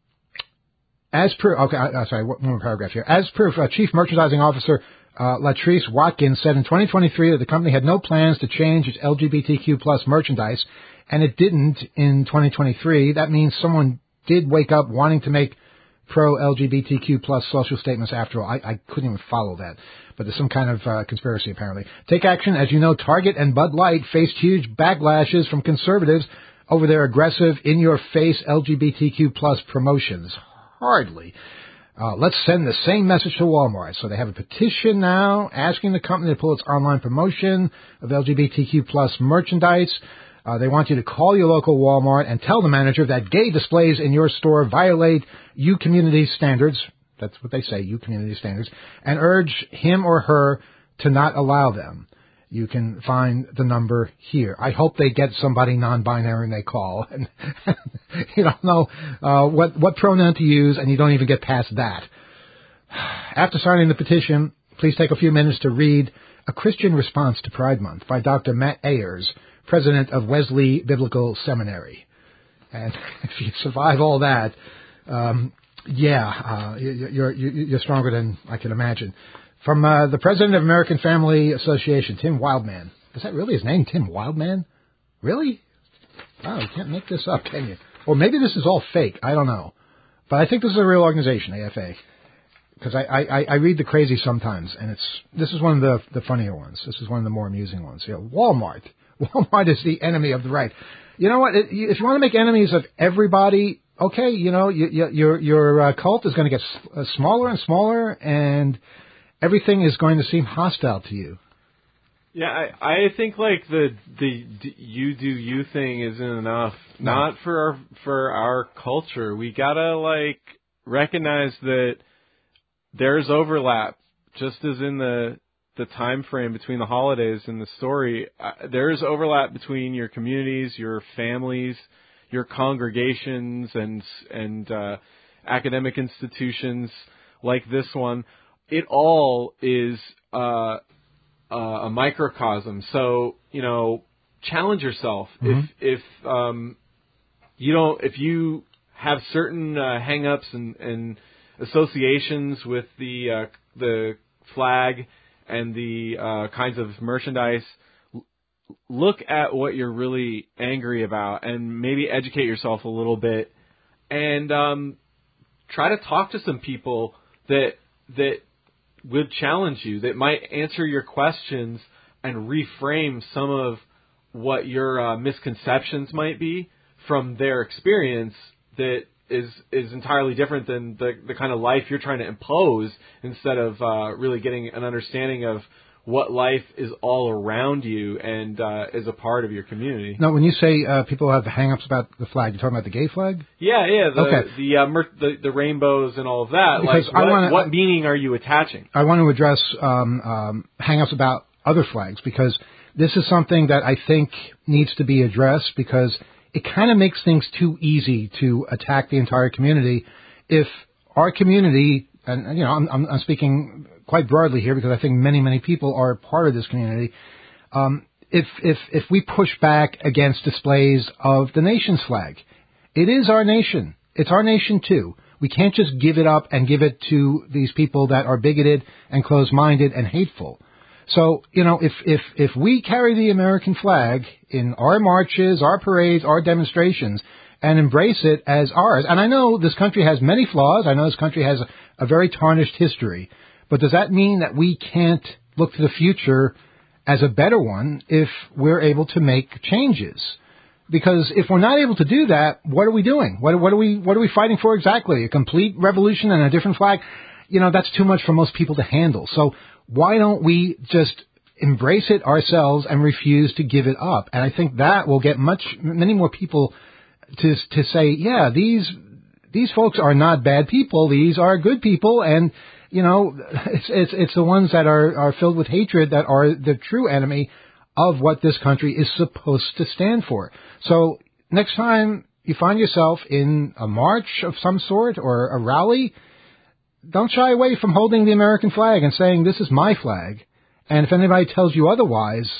as per, okay, uh, sorry, one more paragraph here. As per uh, Chief Merchandising Officer Uh, Latrice Watkins said in twenty twenty-three that the company had no plans to change its L G B T Q plus merchandise, and it didn't in twenty twenty-three. That means someone did wake up wanting to make pro-L G B T Q plus social statements after all. I, I couldn't even follow that, but there's some kind of uh, conspiracy apparently. Take action. As you know, Target and Bud Light faced huge backlashes from conservatives over their aggressive, in-your-face L G B T Q plus promotions. Hardly. Uh, let's send the same message to Walmart. So they have a petition now asking the company to pull its online promotion of L G B T Q plus merchandise. Uh, they want you to call your local Walmart and tell the manager that gay displays in your store violate U community standards. That's what they say, U community standards, and urge him or her to not allow them. You can find the number here. I hope they get somebody non-binary and they call. And you don't know uh, what, what pronoun to use, and you don't even get past that. After signing the petition, please take a few minutes to read A Christian Response to Pride Month by Doctor Matt Ayers, president of Wesley Biblical Seminary. And if you survive all that, um, yeah, uh, you're, you're, you're stronger than I can imagine. From uh, the president of American Family Association, Tim Wildman. Is that really his name, Tim Wildman? Really? Wow, you can't make this up, can you? Or maybe this is all fake. I don't know. But I think this is a real organization, A F A. Because I, I, I read the crazy sometimes, and it's this is one of the, the funnier ones. This is one of the more amusing ones. You know, Walmart. Walmart is the enemy of the right. You know what? If you want to make enemies of everybody, okay, you know, you, you, your your uh, cult is going to get s- smaller and smaller, and everything is going to seem hostile to you. Yeah, I, I think like the the d- you do you thing isn't enough. No. Not for our for our culture. We gotta like recognize that there's overlap, just as in the the time frame between the holidays and the story. Uh, there's overlap between your communities, your families, your congregations, and and uh, academic institutions like this one. It all is uh, uh, a microcosm. So, you know, challenge yourself. Mm-hmm. If if um, you don't, if you have certain uh, hang-ups and, and associations with the uh, the flag and the uh, kinds of merchandise, l- look at what you're really angry about and maybe educate yourself a little bit, and um, try to talk to some people that that. would challenge you, that might answer your questions and reframe some of what your uh, misconceptions might be from their experience that is is entirely different than the, the kind of life you're trying to impose, instead of uh, really getting an understanding of what life is all around you and uh, is a part of your community. Now, when you say uh, people have hang-ups about the flag, you're talking about the gay flag? Yeah, yeah, the okay. the, uh, mer- the the rainbows and all of that. Because like, I what, wanna, what meaning are you attaching? I want to address um, um, hang-ups about other flags, because this is something that I think needs to be addressed, because it kind of makes things too easy to attack the entire community. If our community, and you know, I'm, I'm, I'm speaking quite broadly here because I think many, many people are part of this community. Um, if if if we push back against displays of the nation's flag, it is our nation. It's our nation too. We can't just give it up and give it to these people that are bigoted and closed-minded and hateful. So, you know, if if if we carry the American flag in our marches, our parades, our demonstrations, and embrace it as ours, and I know this country has many flaws. I know this country has a, a very tarnished history. But does that mean that we can't look to the future as a better one if we're able to make changes? Because if we're not able to do that, what are we doing? What, what are we what are we fighting for exactly? A complete revolution and a different flag? You know, that's too much for most people to handle. So why don't we just embrace it ourselves and refuse to give it up? And I think that will get much many more people to to say, yeah, these these folks are not bad people. These are good people, and you know, it's, it's, it's the ones that are, are filled with hatred that are the true enemy of what this country is supposed to stand for. So next time you find yourself in a march of some sort or a rally, don't shy away from holding the American flag and saying, this is my flag. And if anybody tells you otherwise,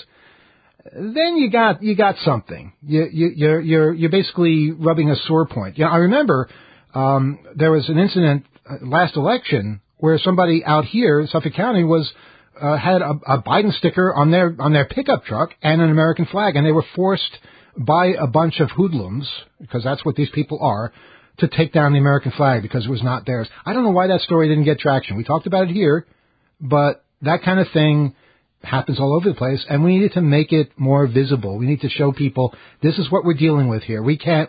then you got, you got something. You, you, you're, you're, you're basically rubbing a sore point. You know, I remember, um, there was an incident uh, last election where somebody out here, Suffolk County, was uh, had a, a Biden sticker on their on their pickup truck and an American flag, and they were forced by a bunch of hoodlums, because that's what these people are, to take down the American flag because it was not theirs. I don't know why that story didn't get traction. We talked about it here, but that kind of thing happens all over the place, and we needed to make it more visible. We need to show people this is what we're dealing with here. We can't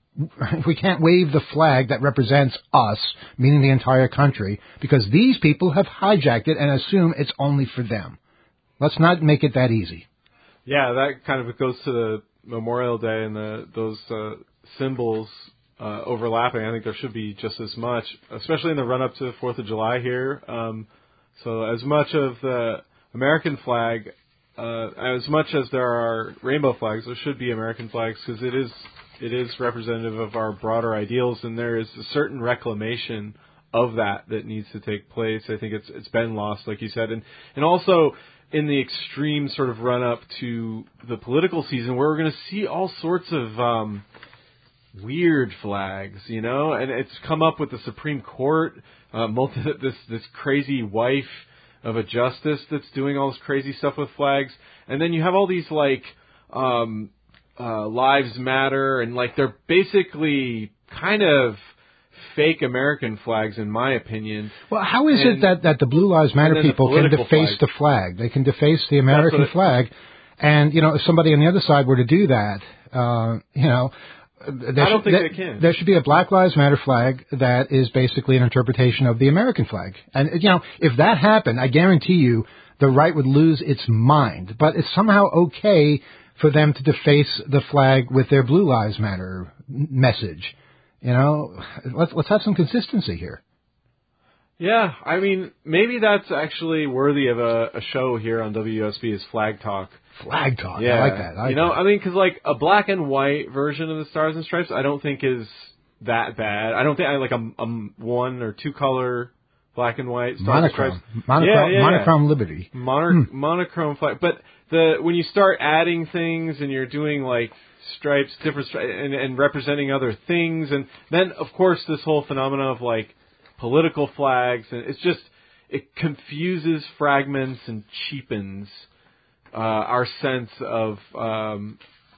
We can't wave the flag that represents us, meaning the entire country, because these people have hijacked it and assume it's only for them. Let's not make it that easy. Yeah, that kind of goes to the Memorial Day and the, those uh, symbols uh, overlapping. I think there should be just as much, especially in the run-up to the fourth of July here. Um, so as much of the American flag uh, as much as there are rainbow flags, there should be American flags because it is it is representative of our broader ideals, and there is a certain reclamation of that that needs to take place. I think it's it's been lost, like you said, and and also in the extreme sort of run up to the political season, where we're going to see all sorts of um, weird flags, you know, and it's come up with the Supreme Court, uh, multi- this this crazy wife of a justice that's doing all this crazy stuff with flags, and then you have all these like um, uh, Lives Matter, and like they're basically kind of fake American flags, in my opinion. Well, how is and, it that, that the Blue Lives Matter people can deface flag. the flag? They can deface the American it, flag, and you know, if somebody on the other side were to do that, uh, you know. There I don't should, think there, they can. There should be a Black Lives Matter flag that is basically an interpretation of the American flag. And, you know, if that happened, I guarantee you the right would lose its mind. But it's somehow okay for them to deface the flag with their Blue Lives Matter message. You know, let's, let's have some consistency here. Yeah, I mean, maybe that's actually worthy of a, a show here on W U S B is Flag Talk. Flag Talk, yeah. I like that. I like you know, that. I mean, because like a black and white version of the Stars and Stripes, I don't think is that bad. I don't think I like a, a one or two color black and white Stars monochrome, and Stripes. monochrome, yeah, yeah, monochrome yeah. liberty, Mono, hmm. monochrome flag. But the when you start adding things and you're doing like stripes, different stripes, and, and representing other things, and then of course this whole phenomena of like political flags, and it's just it confuses, fragments, and cheapens uh, our sense of um,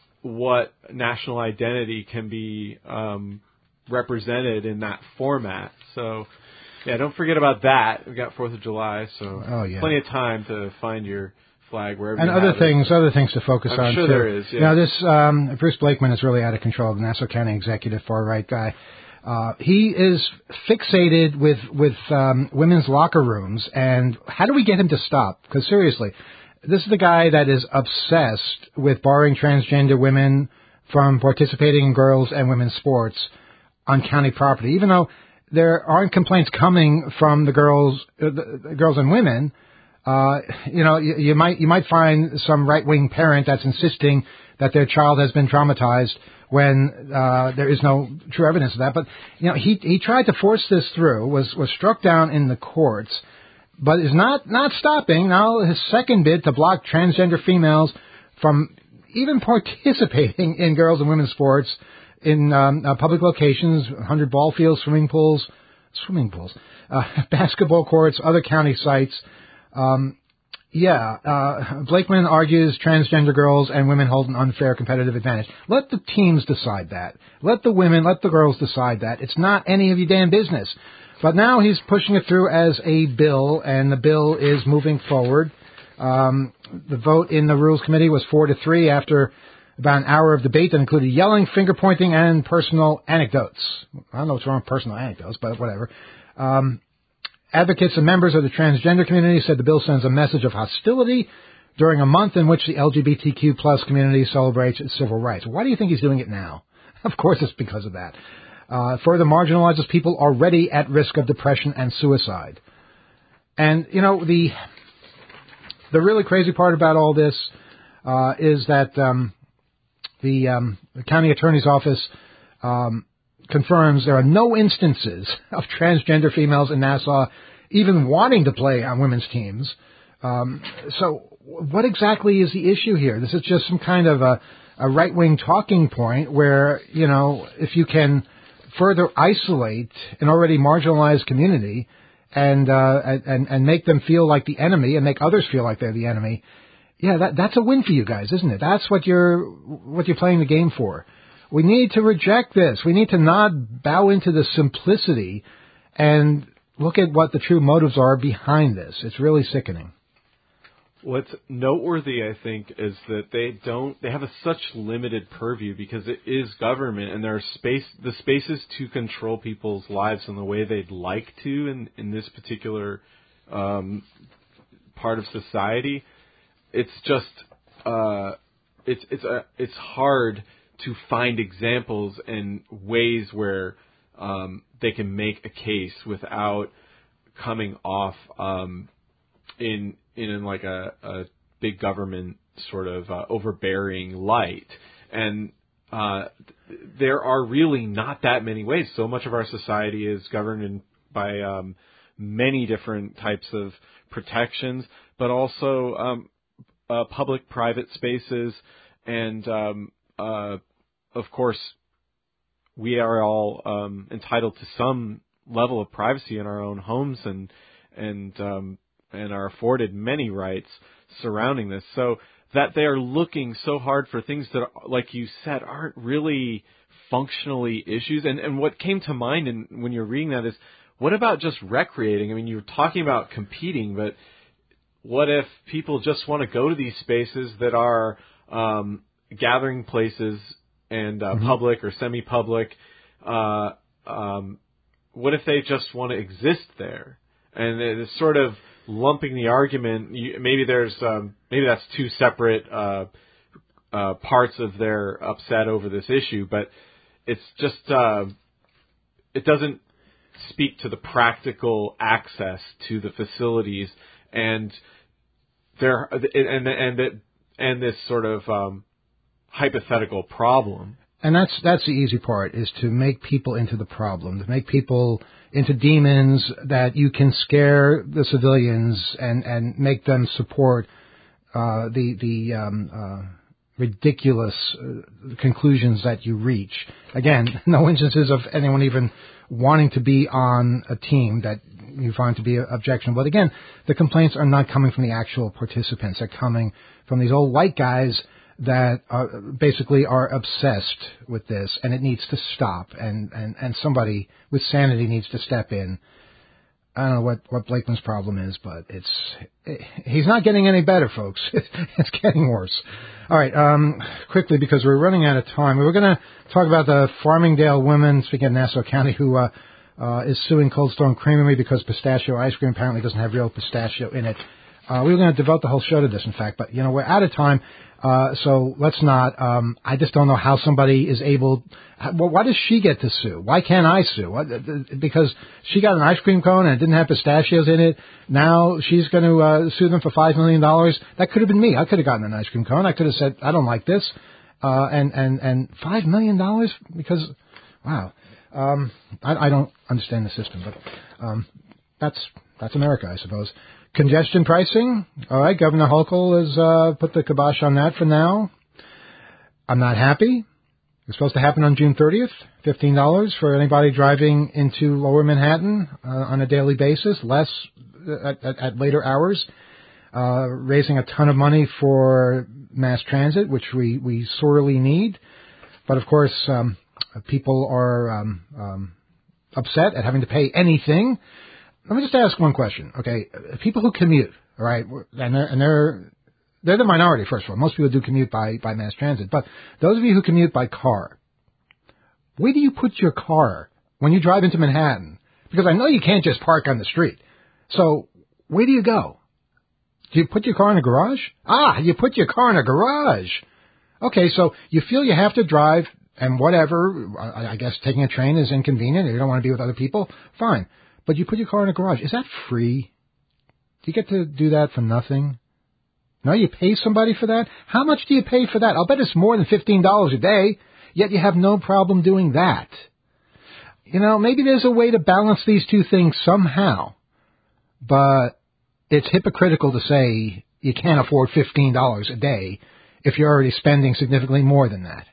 what national identity can be um, represented in that format. So, yeah, don't forget about that. We got Fourth of July, so oh, yeah. plenty of time to find your flag wherever. And you other have things, it. other things to focus I'm on. sure too. there is. Yeah. Now, this um, Bruce Blakeman is really out of control. The Nassau County executive, far right guy. Uh, he is fixated with with um, women's locker rooms, and how do we get him to stop? Because seriously, this is the guy that is obsessed with barring transgender women from participating in girls and women's sports on county property, even though there aren't complaints coming from the girls, uh, the, the girls and women. Uh, you know, you, you might you might find some right wing parent that's insisting that their child has been traumatized when uh, there is no true evidence of that. But you know, he he tried to force this through, was was struck down in the courts, but is not not stopping. Now his second bid to block transgender females from even participating in girls and women's sports in um, uh, public locations, one hundred ball fields, swimming pools, swimming pools, uh, basketball courts, other county sites. Um, yeah, uh, Blakeman argues transgender girls and women hold an unfair competitive advantage. Let the teams decide that. Let the women, let the girls decide that. It's not any of your damn business. But now he's pushing it through as a bill, and the bill is moving forward. Um, the vote in the Rules Committee was four to three after about an hour of debate that included yelling, finger-pointing, and personal anecdotes. I don't know what's wrong with personal anecdotes, but whatever. Um, Advocates and members of the transgender community said the bill sends a message of hostility during a month in which the L G B T Q plus community celebrates its civil rights. Why do you think he's doing it now? Of course it's because of that. Uh, further marginalizes people already at risk of depression and suicide. And, you know, the the really crazy part about all this uh, is that um, the, um, the county attorney's office um, confirms there are no instances of transgender females in Nassau even wanting to play on women's teams. Um, so what exactly is the issue here? This is just some kind of a, a right-wing talking point where, you know, if you can further isolate an already marginalized community and, uh, and, and make them feel like the enemy and make others feel like they're the enemy, yeah, that, that's a win for you guys, isn't it? That's what you're, what you're playing the game for. We need to reject this. We need to not bow into the simplicity and look at what the true motives are behind this. It's really sickening. What's noteworthy, I think, is that they don't, they have a such limited purview because it is government and there are space, the spaces to control people's lives in the way they'd like to in, in this particular um, part of society. It's just, uh, it's, it's, a, it's hard to find examples and ways where um, they can make a case without coming off um, in in like a, a big government sort of uh, overbearing light. And uh, there are really not that many ways. So much of our society is governed in, by um, many different types of protections, but also um, uh, public-private spaces. And, um, uh, of course, we are all um, entitled to some level of privacy in our own homes and and um, and are afforded many rights surrounding this. So that they are looking so hard for things that, like you said, aren't really functionally issues. And, and what came to mind in, when you're reading that is, what about just recreating? I mean, you were talking about competing, but what if people just want to go to these spaces that are um, gathering places and uh, mm-hmm. public or semi-public? Uh, um, what if they just want to exist there? And it's sort of lumping the argument. You, maybe there's um, maybe that's two separate uh, uh, parts of their upset over this issue, but it's just uh, it doesn't speak to the practical access to the facilities and there and and that and this sort of um, hypothetical problem. And that's that's the easy part, is to make people into the problem, to make people into demons that you can scare the civilians and, and make them support uh, the the um, uh, ridiculous uh, conclusions that you reach. Again, no instances of anyone even wanting to be on a team that you find to be objectionable. But again, the complaints are not coming from the actual participants. They're coming from these old white guys that are, basically are obsessed with this, and it needs to stop, and, and, and somebody with sanity needs to step in. I don't know what, what Blakeman's problem is, but it's it, he's not getting any better, folks. It's getting worse. All right, um, quickly, because we're running out of time, we were going to talk about the Farmingdale woman, speaking of Nassau County, who uh, uh, is suing Cold Stone Creamery because pistachio ice cream apparently doesn't have real pistachio in it. Uh, we were going to devote the whole show to this, in fact, but, you know, we're out of time. Uh, so let's not, um, I just don't know how somebody is able, well, why does she get to sue? Why can't I sue? What, because she got an ice cream cone and it didn't have pistachios in it. Now she's going to, uh, sue them for five million dollars. That could have been me. I could have gotten an ice cream cone. I could have said, I don't like this. Uh, and, and, and five million dollars because, wow. Um, I, I don't understand the system, but, um, that's, that's America, I suppose. Congestion pricing. All right, Governor Hochul has uh, put the kibosh on that for now. I'm not happy. It's supposed to happen on June thirtieth, fifteen dollars for anybody driving into Lower Manhattan uh, on a daily basis, less at, at, at later hours, uh, raising a ton of money for mass transit, which we, we sorely need. But, of course, um, people are um, um, upset at having to pay anything. Let me just ask one question, okay? People who commute, all right, and they're, and they're, they're the minority, first of all. Most people do commute by, by mass transit. But those of you who commute by car, where do you put your car when you drive into Manhattan? Because I know you can't just park on the street. So where do you go? Do you put your car in a garage? Ah, you put your car in a garage. Okay, so you feel you have to drive and whatever. I guess taking a train is inconvenient. You don't want to be with other people. Fine. But you put your car in a garage. Is that free? Do you get to do that for nothing? No, you pay somebody for that? How much do you pay for that? I'll bet it's more than fifteen dollars a day, yet you have no problem doing that. You know, maybe there's a way to balance these two things somehow, but it's hypocritical to say you can't afford fifteen dollars a day if you're already spending significantly more than that.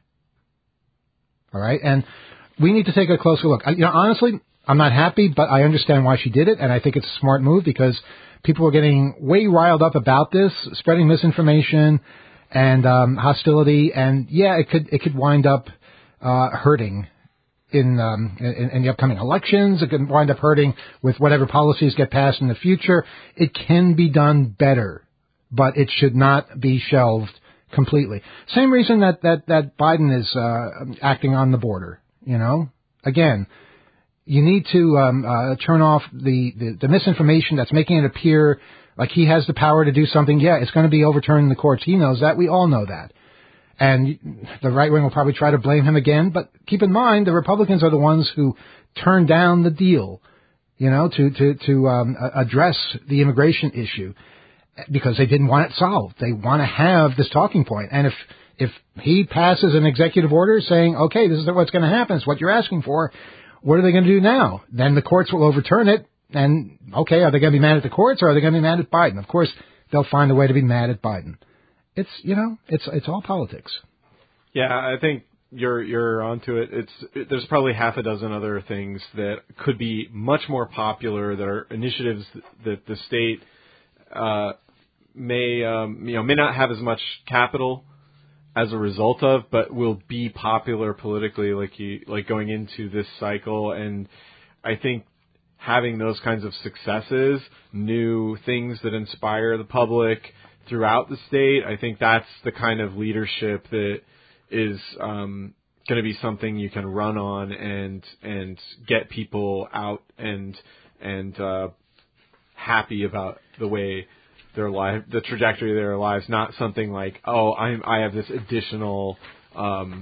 All right? And we need to take a closer look. You know, honestly, I'm not happy, but I understand why she did it, and I think it's a smart move because people are getting way riled up about this, spreading misinformation and um, hostility, and yeah, it could it could wind up uh, hurting in, um, in in the upcoming elections. It could wind up hurting with whatever policies get passed in the future. It can be done better, but it should not be shelved completely. Same reason that that that Biden is uh, acting on the border. You know, again. You need to um, uh, turn off the, the, the misinformation that's making it appear like he has the power to do something. Yeah, it's going to be overturned in the courts. He knows that. We all know that. And the right wing will probably try to blame him again. But keep in mind, the Republicans are the ones who turned down the deal, you know, to, to, to um, address the immigration issue. because they didn't want it solved. They want to have this talking point. And if if he passes an executive order saying, okay, this is what's going to happen, it's what you're asking for, what are they going to do now? Then the courts will overturn it. And, okay, are they going to be mad at the courts or are they going to be mad at Biden? Of course, they'll find a way to be mad at Biden. It's, you know, it's it's all politics. Yeah, I think you're you're onto it. It's it, there's probably half a dozen other things that could be much more popular, that are initiatives that the state uh, may um, you know may not have as much capital as a result of, but will be popular politically, like you like going into this cycle. And I think having those kinds of successes, new things that inspire the public throughout the state, I think that's the kind of leadership that is um, going to be something you can run on and and get people out and and uh, happy about the way their life, the trajectory of their lives. Not something like, oh, I'm I have this additional um,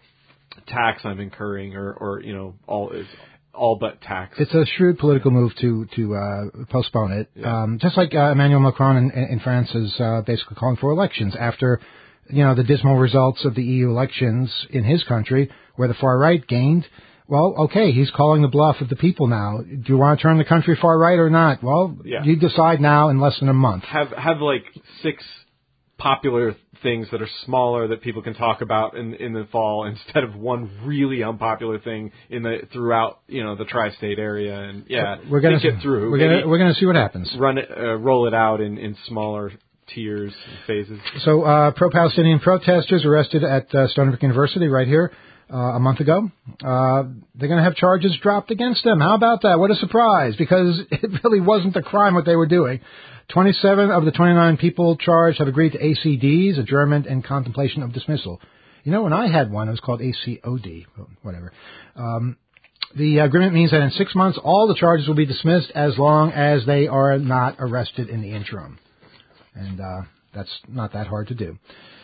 tax I'm incurring, or or you know all is. all but tax. It's a shrewd political move to to uh, postpone it. Yeah. Um, just like uh, Emmanuel Macron in, in France is uh, basically calling for elections after, you know, the dismal results of the E U elections in his country, where the far right gained. Well, okay, he's calling the bluff of the people now. Do you want to turn the country far right or not? Well, yeah. You decide now in less than a month. Have have like six popular things that are smaller that people can talk about in in the fall, instead of one really unpopular thing in the throughout you know the tri-state area. And yeah, we're gonna get through. We're gonna we're gonna see what happens. Run it, uh, roll it out in, in smaller tiers and phases. So uh, pro-Palestinian protesters arrested at uh, Stony Brook University right here uh, a month ago. Uh, they're going to have charges dropped against them. How about that? What a surprise! Because it really wasn't a crime what they were doing. twenty-seven of the twenty-nine people charged have agreed to A C Ds, adjournment and contemplation of dismissal. You know, when I had one, it was called A C O D, whatever. Um, the agreement means that in six months, all the charges will be dismissed as long as they are not arrested in the interim. And uh, that's not that hard to do.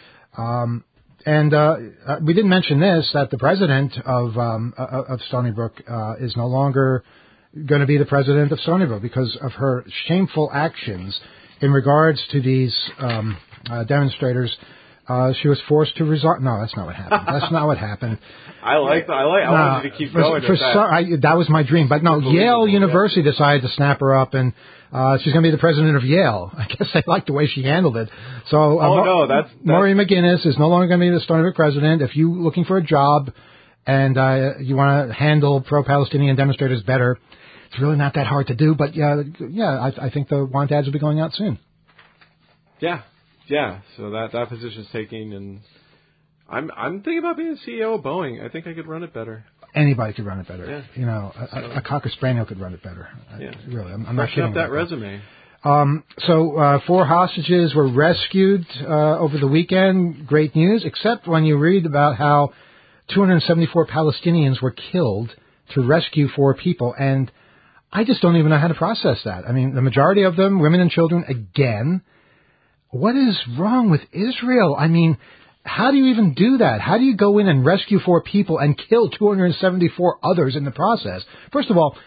Um, and uh, we didn't mention this, that the president of, um, of Stony Brook uh, is no longer going to be the president of Stony Brook because of her shameful actions in regards to these um, uh, demonstrators. Uh, she was forced to resign. No, that's not what happened. That's not what happened. I like. I like. I no, wanted you to keep for, going. For with that. So, I, that was my dream. But no, Yale University yeah. decided to snap her up, and uh, she's going to be the president of Yale. I guess they liked the way she handled it. So, uh, oh Mo- no, that's, that's Maury McGuinness is no longer going to be the Stony Brook president. If you're looking for a job and uh, you want to handle pro-Palestinian demonstrators better, it's really not that hard to do. But yeah, yeah, I, I think the want ads will be going out soon. Yeah. Yeah, so that that position's taking, and I'm I'm thinking about being C E O of Boeing. I think I could run it better. Anybody could run it better. Yeah. You know, a, so, a Cocker Spaniel could run it better. Yeah. I, really, I'm, I'm not kidding. Up that resume. Um, so uh, four hostages were rescued uh, over the weekend. Great news, except when you read about how two hundred seventy-four Palestinians were killed to rescue four people, and I just don't even know how to process that. I mean, the majority of them, women and children, again. What is wrong with Israel? I mean, how do you even do that? How do you go in and rescue four people and kill two hundred seventy-four others in the process? First of all,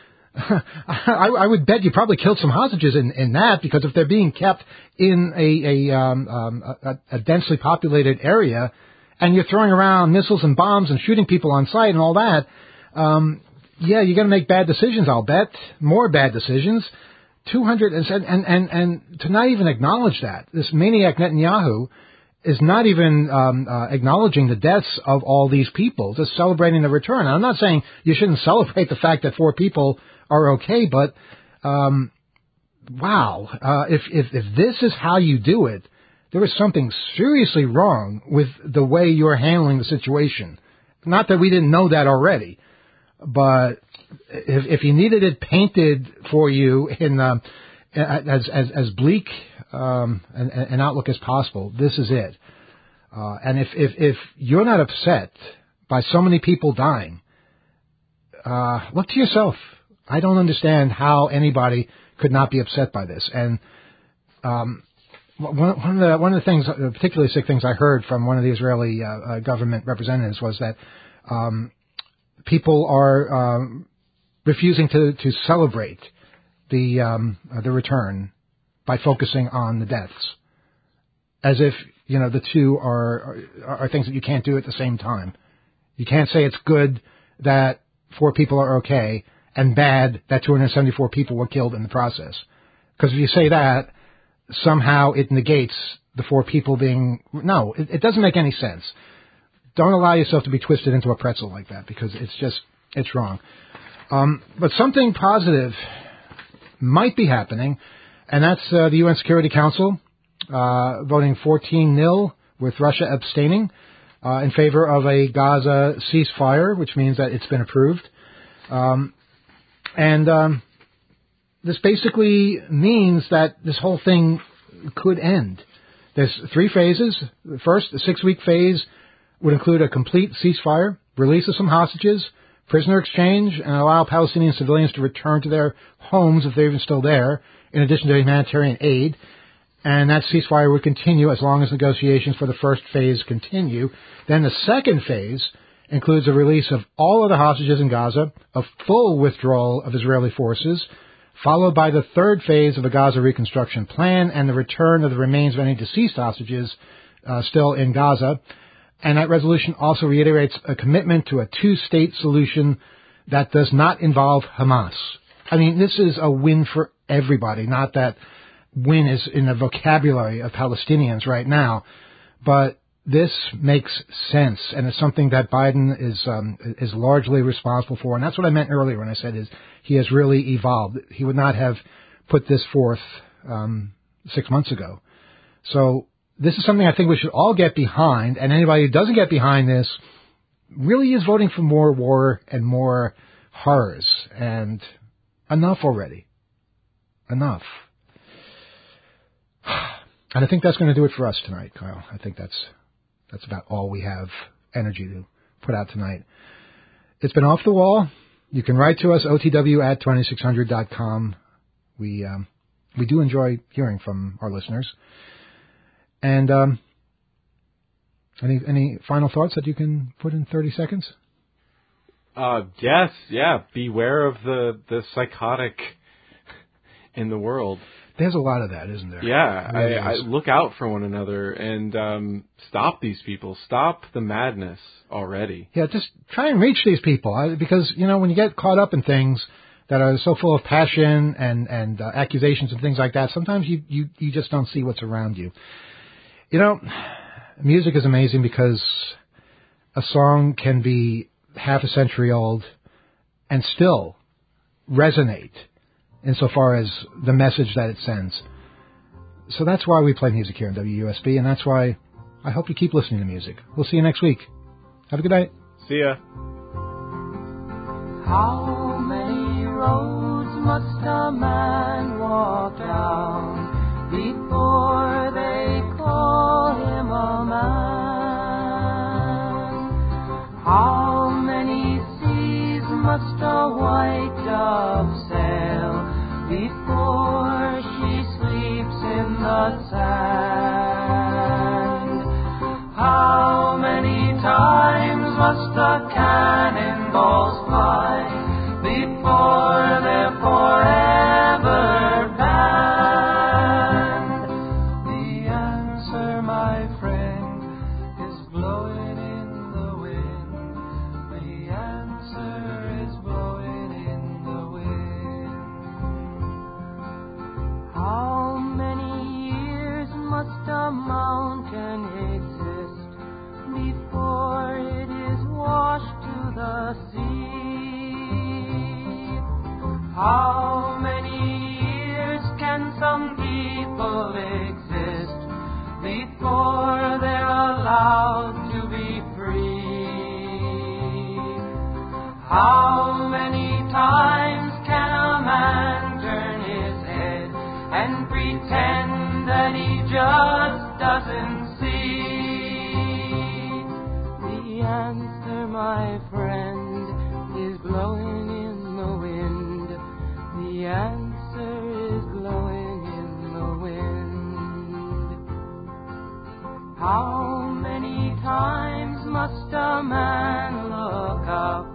I, I would bet you probably killed some hostages in, in that, because if they're being kept in a, a, um, um, a, a densely populated area and you're throwing around missiles and bombs and shooting people on sight and all that, um, yeah, you're going to make bad decisions, I'll bet. More bad decisions. two hundred and, and, and, and to not even acknowledge that, this maniac Netanyahu is not even um, uh, acknowledging the deaths of all these people, just celebrating the return. I'm not saying you shouldn't celebrate the fact that four people are okay, but um, wow, uh, if, if if this is how you do it, there is something seriously wrong with the way you're handling the situation. Not that we didn't know that already, but if, if you needed it painted for you in um, as as as bleak um, an, an outlook as possible, this is it. Uh, and if, if if you're not upset by so many people dying, uh, look to yourself. I don't understand how anybody could not be upset by this. And um, one, one of the one of the things, particularly sick things I heard from one of the Israeli uh, uh, government representatives was that um, people are um, refusing to, to celebrate the um, uh, the return by focusing on the deaths, as if, you know, the two are, are are things that you can't do at the same time. You can't say it's good that four people are okay and bad that two hundred seventy-four people were killed in the process. Because if you say that, somehow it negates the four people being... No, it, it doesn't make any sense. Don't allow yourself to be twisted into a pretzel like that, because it's just, it's wrong. Um, but something positive might be happening, and that's uh, the U N Security Council uh, voting fourteen nil with Russia abstaining uh, in favor of a Gaza ceasefire, which means that it's been approved. Um, and um, this basically means that this whole thing could end. There's three phases. The first, the six-week phase, would include a complete ceasefire, release of some hostages, prisoner exchange, and allow Palestinian civilians to return to their homes if they're even still there, in addition to humanitarian aid. And that ceasefire would continue as long as negotiations for the first phase continue. Then the second phase includes a release of all of the hostages in Gaza, a full withdrawal of Israeli forces, followed by the third phase of a Gaza reconstruction plan and the return of the remains of any deceased hostages uh, still in Gaza. And that resolution also reiterates a commitment to a two-state solution that does not involve Hamas. I mean, this is a win for everybody. Not that win is in the vocabulary of Palestinians right now, but this makes sense, and it's something that Biden is um, is largely responsible for. And that's what I meant earlier when I said is he has really evolved. He would not have put this forth um, six months ago. So this is something I think we should all get behind, and anybody who doesn't get behind this really is voting for more war and more horrors. And enough already. Enough. And I think that's going to do it for us tonight, Kyle. I think that's that's about all we have energy to put out tonight. It's been Off the Wall. You can write to us, O T W at twenty-six hundred dot com. We, um, we do enjoy hearing from our listeners. And um, any any final thoughts that you can put in thirty seconds? Uh, yes, yeah. Beware of the, the psychotic in the world. There's a lot of that, isn't there? Yeah, Really I, I look out for one another and um, stop these people. Stop the madness already. Yeah, just try and reach these people, I, because, you know, when you get caught up in things that are so full of passion and, and uh, accusations and things like that, sometimes you, you, you just don't see what's around you. You know, music is amazing because a song can be half a century old and still resonate insofar as the message that it sends. So that's why we play music here on W U S B, and that's why I hope you keep listening to music. We'll see you next week. Have a good night. See ya. How many roads must a man walk down before they call him a man? How many seas must a white dove sail before she sleeps in the sand? How many times must the cannonballs fly before they're forever banned? The answer, my friend, is blowing in the wind. The answer is blowing in the wind. How many years must a mountain exist before it is washed to the sea? How many years can some people exist before they're allowed to be free? How many times can a man turn his head and pretend that he just doesn't see? The answer, my friend, is blowing in the wind. The answer is blowing in the wind. How many times must a man look up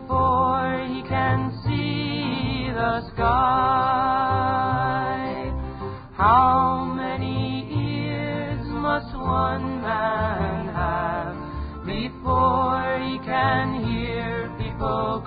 before he can see the sky? How many ears must one man have before he can hear people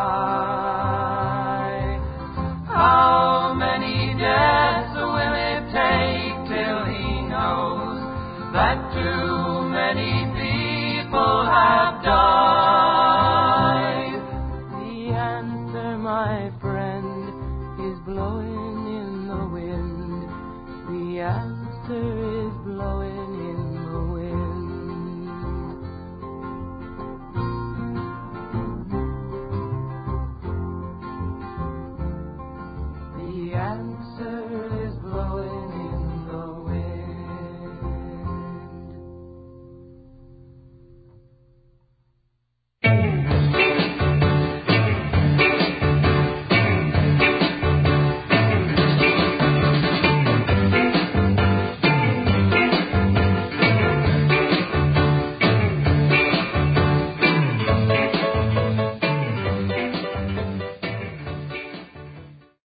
cry? How many deaths will it take till he knows that too many people have died? The answer, my friend, is blowing in the wind. The answer is blowing in the wind.